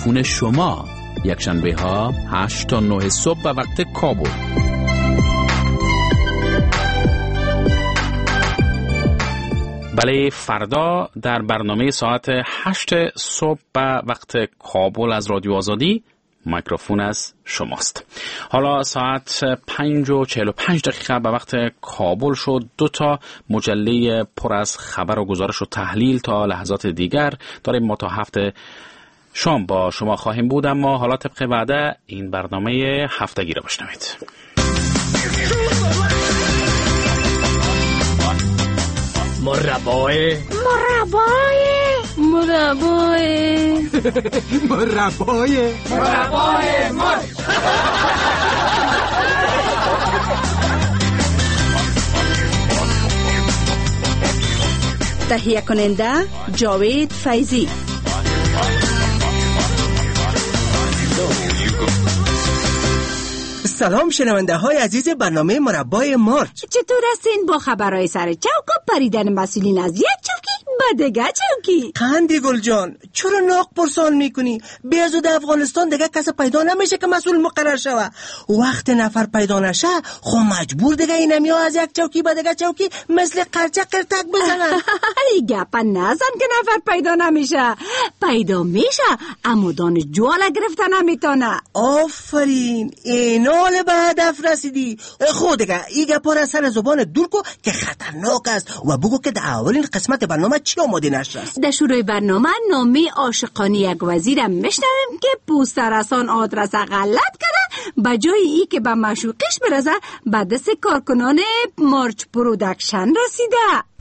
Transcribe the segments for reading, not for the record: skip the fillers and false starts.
تلفن شما، یکشنبه ها 8 تا 9 صبح به وقت کابل. بله، فردا در برنامه ساعت 8 صبح به وقت کابل از رادیو آزادی میکروفون از شماست. حالا ساعت 5:45 به وقت کابل شد. 2 تا مجله پر از خبر و گزارش و تحلیل تا لحظات دیگر داریم. ما تا هفته شام با شما خواهیم بود، اما حالا طبق وعده این برنامه هفتگی را بشنوید. مربای تهیه کننده جاوید فیضی. سلام شنونده های عزیز برنامه مربای مارچ. چطور هستین با خبرهای سر چوک و پریدن مسئولین از یک چوکی به دیگه چوکی؟ قندی گل جان، چرا ناق پرسان میکنی؟ بیازود افغانستان دیگه کس پیدا نمیشه که مسئول مقرر شوه. وقت نفر پیدا نشه خب مجبور دیگه اینمی ها از یک چوکی به دیگه چوکی مثل قرچه قرتک بزنن. گپا نزن که نفر پیدا نمیشه. پیدا میشه اما دانشجو گرفته نمیتونه. آفرین، اینال به هدف رسیدی. خود دیگه این گپا را سر زبان دور کو که خطرناک است و بگو که در اولین قسمت برنامه چی آماده نشر است. در شروع برنامه نامه عاشقانه یک وزیرم میشنویم که پوست رسان آدرس غلط کرده، به جای ای که به معشوقش برسه به دست کارکنان مارچ پرودکشن رسیده.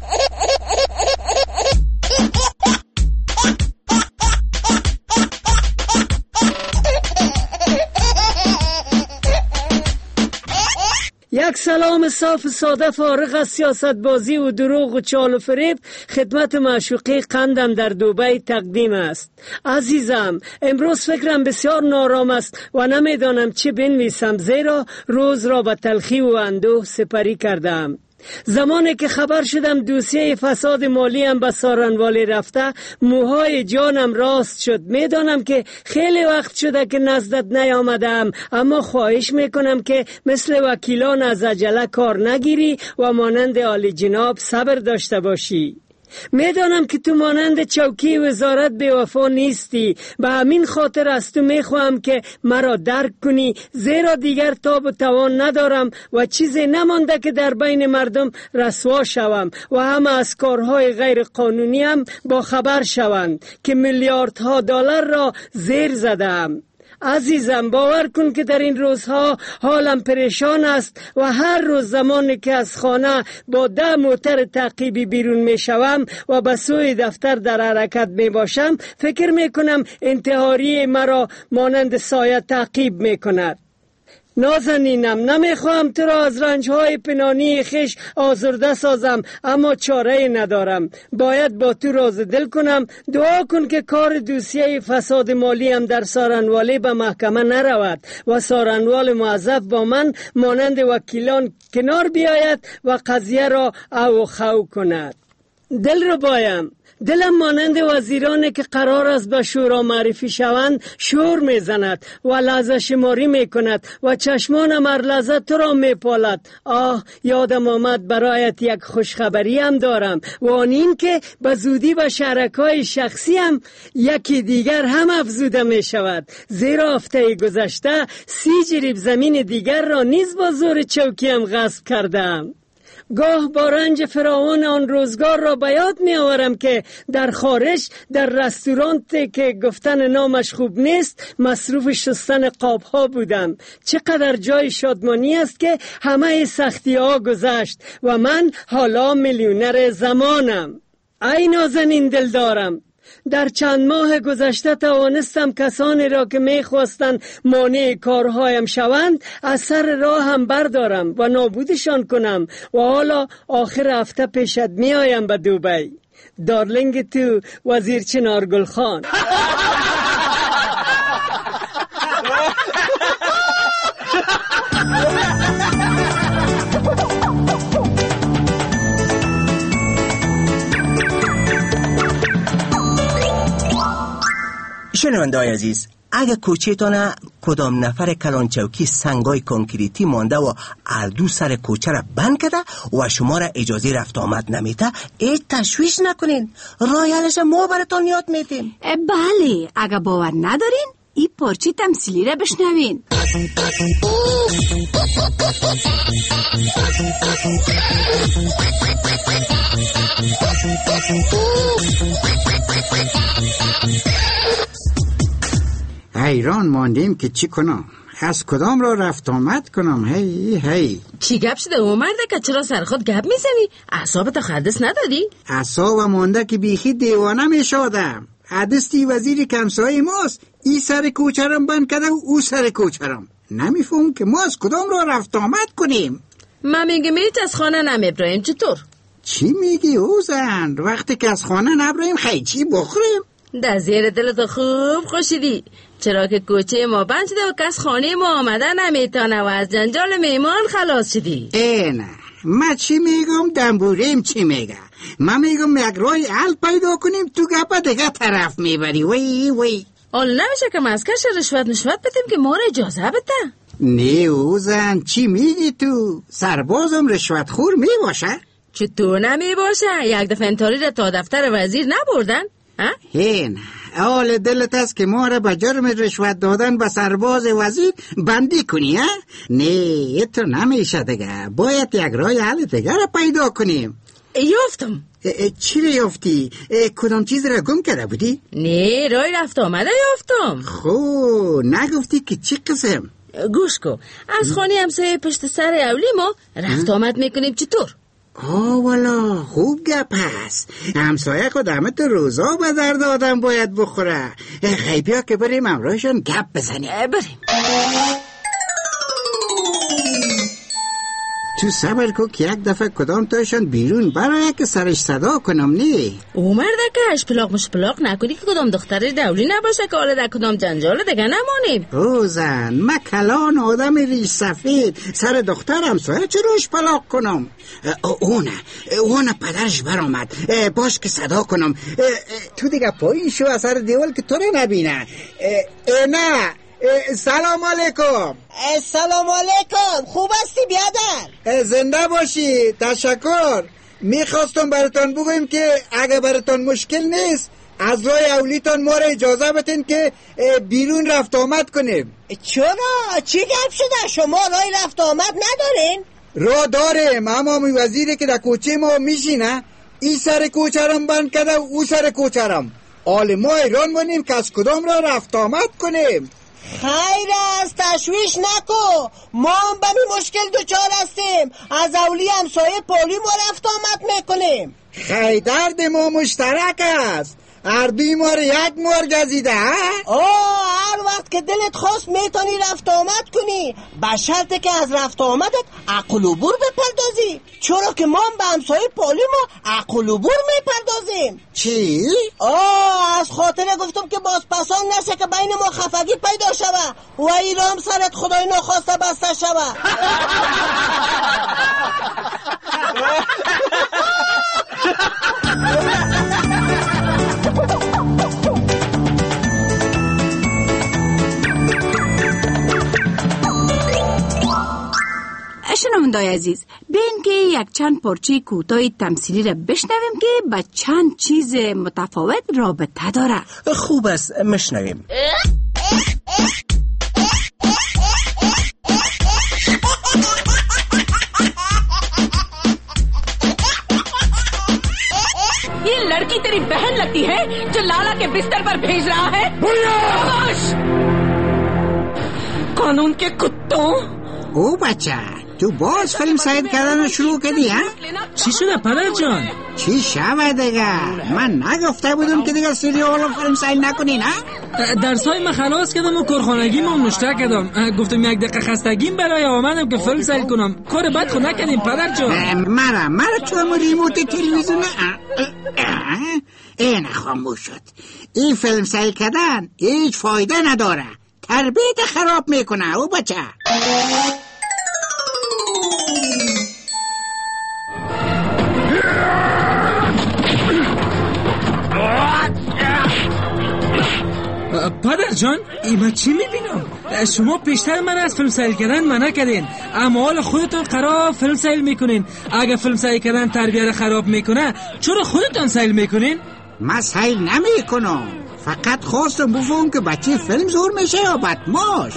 یک سلام صاف ساده فارغ از سیاست بازی و دروغ و چال و فریب خدمت معشوقه قندم در دبی تقدیم است. عزیزم، امروز فکرم بسیار نارام است و نمیدانم چه بنویسم، زیرا روز را به تلخی و اندوه سپری کردم. زمانی که خبر شدم دوسیه فساد مالی هم به سارنوالی رفته، موهای جانم راست شد. میدانم که خیلی وقت شده که نزدت نیامدم، اما خواهش میکنم که مثل وکیلان از عجله کار نگیری و مانند عالی جناب صبر داشته باشی. میدانم که تو مانند چوکی وزارت بی وفا نیستی، به همین خاطر از تو میخواهم که مرا درک کنی، زیرا دیگر تاب و توان ندارم و چیزی نمانده که در بین مردم رسوا شوم و همه از کارهای غیر قانونی هم با خبر شوند که میلیاردها دلار را زیر زدم. عزیزم، باور کن که در این روزها حالم پریشان است و هر روز زمانی که از خانه با 10 موتر تعقیبی بیرون می شوم و به سوی دفتر در حرکت می باشم، فکر می کنم انتحاری مرا مانند سایه تعقیب می کند. نازنینم، نمیخواهم تو را از رنجهای پنهانی خویش آزرده سازم، اما چاره ندارم. باید با تو راز دل کنم. دعا کن که کار دوسیه فساد مالی هم در سارنوالی به محکمه نرود و سارنوال موظف با من مانند وکیلان کنار بیاید و قضیه را او خو کند. دل رو بایم. دلم مانند وزیرانی که قرار است به شورا معرفی شوند شور میزند و لحظه شماری میکند و چشمانم هر لحظه تو را میپالد. آه، یادم آمد برایت یک خوشخبری هم دارم و آن این که به زودی به شرکای شخصی هم یکی دیگر هم افزوده میشود، زیرا هفته گذشته 30 جریب زمین دیگر را نیز با زور چوکی هم غصب کردم. گاه با رنج فراوان آن روزگار را به یاد می آورم که در خارج در رستورانتی که گفتن نامش خوب نیست مصروف شستن قاب ها بودم. چقدر جای شادمانی است که همه سختی ها گذشت و من حالا میلیونر زمانم. ای نازنین دل دارم، در چند ماه گذشته توانستم کسانی را که میخواستند مانع کارهایم شوند از سر راه هم بردارم و نابودشان کنم و حالا آخر هفته پیشت میایم به دبی. دارلینگ تو، وزیر چنارگل خان. شنونده‌های عزیز، اگه کوچه‌تان کدام نفر کلان چوکی سنگای کنکریتی مانده و اردو سر کوچه را بند کرده و شما را اجازه رفت آمد نمیده، هیچ تشویش نکنین، راه حلش ما براتون یاد میدیم. بله، اگه باور ندارین این پارچه تمثیلی را بشنوین. حیران ماندیم که چی کنم، از کدام را رفت آمد کنم. هی چی گپ شده اومرده که چرا سر خود گپ میزنی؟ اعصابت خردس نداری؟ اعصاب مانده که بیخی دیوانه میشدم. عدستی وزیر کمسای ماست، ای سر کوچرم بند کرده و او سر کوچرم. نمیفهم که ما از کدام را رفت آمد کنیم. من میگم هیچ از خانه نمیبراییم. چطور؟ چی میگی اوزن؟ وقتی که از خانه نبراییم خیچی بخوریم؟ در زیر دلت خوب خوشیدی، چرا که کوچه ما بند شده و کس خانه ما آمده نمیتانه و از جنجال میمان خلاص شدی. نه، من چی میگم دنبوریم چی میگه؟ من میگم یک رای حل پیدا کنیم، تو گپا دیگه طرف میبری. وی حال نمیشه که مسکش رشوت بدیم که ما را اجازه بده؟ نه اوزن، چی میگی تو؟ سربازم رشوت خور میباشه؟ چطور نمیباشه؟ یک دفعه انتاری را تا دفتر وزیر نبردن؟ هین حال دلت است که ما را به جرم رشوت دادن به سرباز وزیر بندی کنی؟ نه تو نمیشه دیگه، باید یک راه حل دیگه را پیدا کنیم. یافتم. چی را یافتی؟ کدام چیز را گم کرده بودی؟ نه، راه رفت آمده یافتم. خب نگفتی که چی قسم؟ گوش کو، از خانه همسایه پشت سر اولی ما رفت آمد میکنیم. چطور؟ والا خوب گپ هست. همسایه خودمت روزا به درد آدم باید بخوره. خیلی بیا که بریم امروزشون گپ بزنیم. بریم. تو صبر کو که یک دفعه کدام تایشان بیرون برای که سرش صدا کنم. نه اومرده که اشپلاق مشپلاق نکنی که کدام دختر دولی نباشه که حالا در کدام جنجال دیگه نمانیم. روزن من کلان آدم ریش سفید سر دخترم سایه چرا اشپلاق کنم؟ اونه پدرش برآمد، باش که صدا کنم. تو دیگه پایین شو از سر دیوال که تو رو نبینه. نه سلام علیکم. سلام علیکم، خوب هستی بیادر؟ زنده باشی، تشکر. میخواستم براتون بگویم که اگه براتون مشکل نیست از راه اولیتان ما را اجازه بتین که بیرون رفت آمد کنیم. چرا؟ چی گپ شده؟ شما راه رفت آمد ندارین؟ راه داریم، اما وزیری که در کوچه ما میشینه این سر کوچرم بند کرده و او سر کوچرم. آل ما ایران بانیم که از کدام را رفت آمد کنیم. خیر است، تشویش نکو، ما هم به می مشکل دوچار هستیم. از اولی همسایه پولی ما رفت آمد میکنیم. خیر درد ما مشترک است، هر دوی ما رو یک مار گزیده. هر وقت که دلت خواست میتونی رفت آمد کنی، به شرط که از رفت آمدت عقل و بور بپردازی، چرا که ما هم به همسایه پولی ما عقل و بور میپردازیم. چی؟ از خاطر گفتم که باز پسان نشه که بین ما خفگی پیدا شوه و ایرام سرت خدای نخواسته بسته شوه. شنونده‌های عزیز، بین که یک چند پارچه کوتاه تمثیلی را بشنویم که با چند چیز متفاوت رابطه داره. خوب است، مشنویم. ये लड़की तेरी बहन लगती है जो लाला के बिस्तर पर भेज रहा है। कानून के कुत्तों। او بچه تو باز فیلم سعید کردن شروع کردی ها؟ چی شده پدر جان؟ چی شوه دیگه؟ من نگفته بودم که دیگه سریال و فیلم سعید نکنین ها؟ درسای من خلاص کردم و کارخانگیم هم نشته کردم. گفتم یک دقیقه خستگیم برای آمدم که فیلم سعید کنم. کار بد خود نکردیم پدر جان. مرا تو هم ریموت تلویزیون این خاموش شد. این فیلم سعید کردن هیچ فایده نداره، تربیت خراب میکنه او بچه. پدر جان ایما چی میبینم؟ شما پیشتر من از فیلم سیل کردن منع کردین، اما حالا خودتون قرار فیلم سیل میکنین. اگه فیلم سیل کردن تربیت رو خراب میکنه چرا خودتون سیل میکنین؟ من سیل نمیکنم، فقط خواستم بفهم که بچه فیلم زور میشه یا بدماش.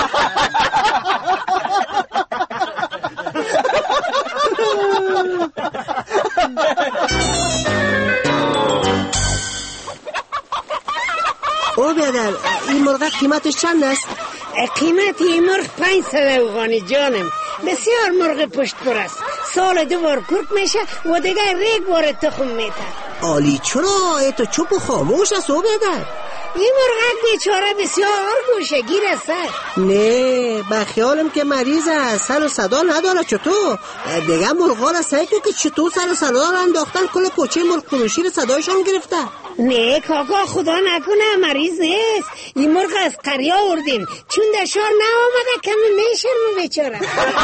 او بیادر این مرغ قیمتش چند است؟ قیمت این مرغ 500 افغانی جانم. بسیار مرغ پشت پر است، سال 2 بار کرک میشه و دیگه ریگ بار تخم میده. عالی، چرا تو چوب و خاموش است او بیادر؟ این مرغ بیچاره بسیار گوشه گیر است. نه با خیالم که مریض است، سر و صدا نداره. چطور دیگه مرغا را سعی که چطور سر و صدا را انداختن، کل کوچه مرغ فروشی را صدایشان گرفته. نه کاکا خدا نکنه مریض نیست، این مرغ از قریه آوردیم، چون دشار نآمده کمی میشرمه بیچاره.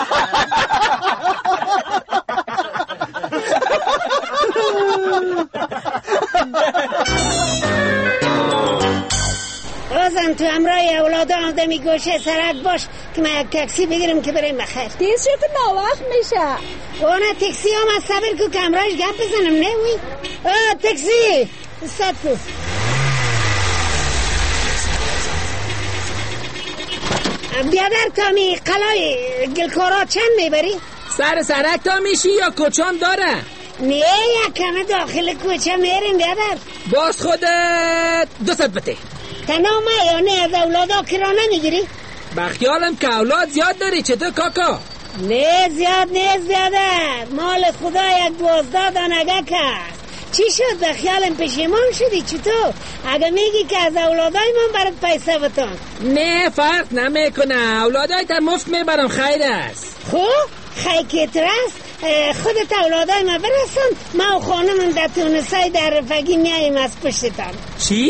بازم تو همراه اولاد آدمی گوشه سرک باش که من یک تاکسی بگیرم که بریم بخیر. تیز شو که ناوقت میشه. اونه تاکسی هم از صبر که همراهش گپ بزنم. نه وی تاکسی استاد کو بیادر تامی قلای گلکارا چند میبری؟ سر سرک تا میشی یا کوچان داره؟ نه یک کمه داخل کوچه میریم بیادر. باز خودت 200 بده. تنها ما یا نه از اولادا کرانه میگیری؟ بخیالم که اولاد زیاد داری. چطور کاکا؟ نه زیاد نیست بیادر، مال خدا یک 12 دانگه است. چی شد بخیالم پشیمان شدی؟ چطور؟ اگه میگی که از اولادای من برات پیسه بتان. نه فرق نمیکنه، اولادای تا مفت میبرم، خیر است. خب خیلی که ترست خودت اولادای من برسن، ما و خانمم در تونسای در رفگی میاییم از پشتتان. چی؟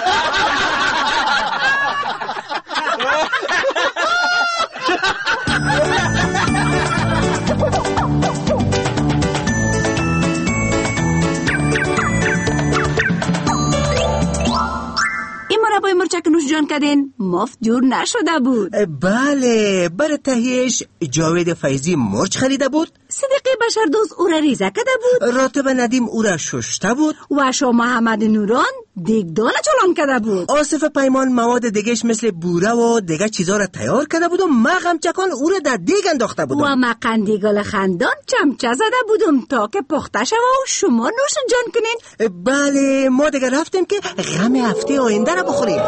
با مرچک نوش جان کردین مفت جور نشده بود. بله، برای تهیهش جاوید فیضی مرچ خریده بود، صدیقی بشردوست او را ریزه کرده بود، راتب ندیم او را ششته بود و شاه محمد نوران دیگدان چلان کرده بود. آصف پیمان مواد دیگهش مثل بوره و دیگه چیزا را تیار کرده بود و ما غمچکان او را در دیگ انداخته بودم و ما قندیگل خندان چمچه زده بودم تا که پخته شود و شما نوش جان کنین. بله، ما دیگه رفتیم که غم هفته آینده را بخوریم.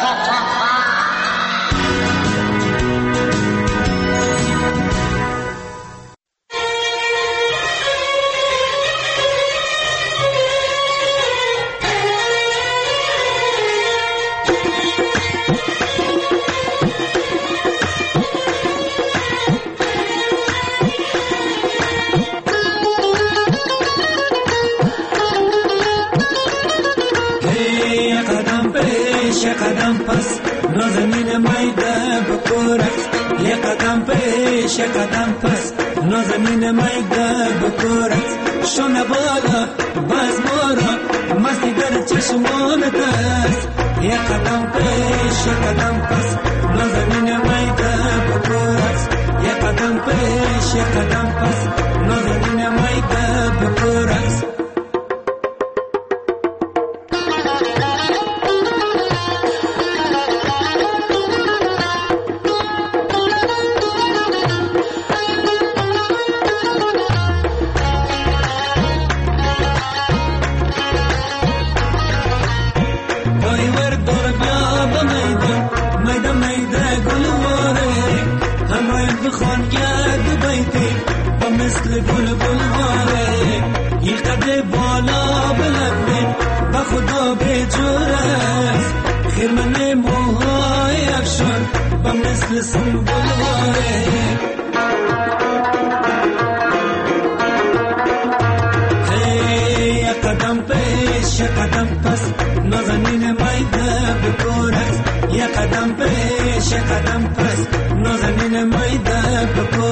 قدم پس نازنین میده بکورت، یه قدم پیش یه قدم پس نازنین میده بکورت، شونه بالا باز مورا مستی در چشمانت است، یه قدم پیش یه قدم پس نازنین میده بکورت، یه قدم پیش یه قدم پس نازنین میده بکورت. مثل گل بلواره این قدر بالا بلنده و خدا به جور است، خیرمن موهای افشان و مثل سنبلواره. یه قدم پیش یه قدم پس نازنین میده بکورت، یه قدم پیش یه قدم پس نازنین میده بکورت.